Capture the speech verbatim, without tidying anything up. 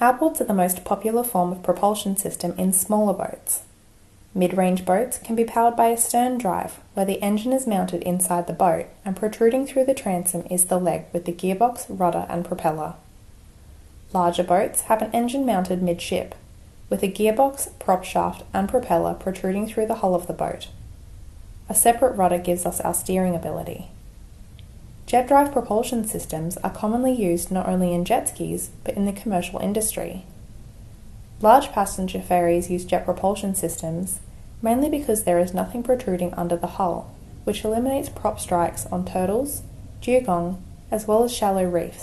Outboards are the most popular form of propulsion system in smaller boats. Mid-range boats can be powered by a stern drive, where the engine is mounted inside the boat and protruding through the transom is the leg with the gearbox, rudder and propeller. Larger boats have an engine mounted midship, with a gearbox, prop shaft and propeller protruding through the hull of the boat. A separate rudder gives us our steering ability. Jet drive propulsion systems are commonly used not only in jet skis but in the commercial industry. Large passenger ferries use jet propulsion systems mainly because there is nothing protruding under the hull, which eliminates prop strikes on turtles, dugong, as well as shallow reefs.